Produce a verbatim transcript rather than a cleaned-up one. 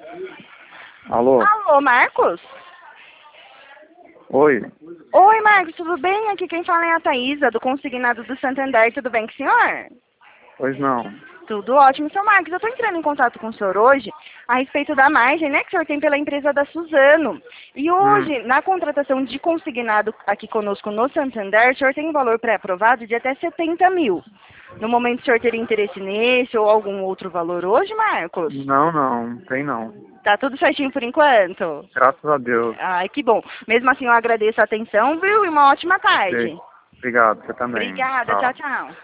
Alô? Alô, Marcos? Oi? Oi, Marcos, tudo bem? Aqui quem fala é a Thaísa, do Consignado do Santander. Tudo bem com o senhor? Pois não. Tudo ótimo. Seu Marcos, eu estou entrando em contato com o senhor hoje a respeito da margem, né, que o senhor tem pela empresa da Suzano. E Hum. hoje, na contratação de consignado aqui conosco no Santander, o senhor tem um valor pré-aprovado de até setenta mil. No momento, o senhor teria interesse nesse ou algum outro valor hoje, Marcos? Não, não, tem não. Tá tudo certinho por enquanto? Graças a Deus. Ai, que bom. Mesmo assim, eu agradeço a atenção, viu? E uma ótima tarde. Ok. Obrigado, você também. Obrigada, Tchau. tchau, tchau.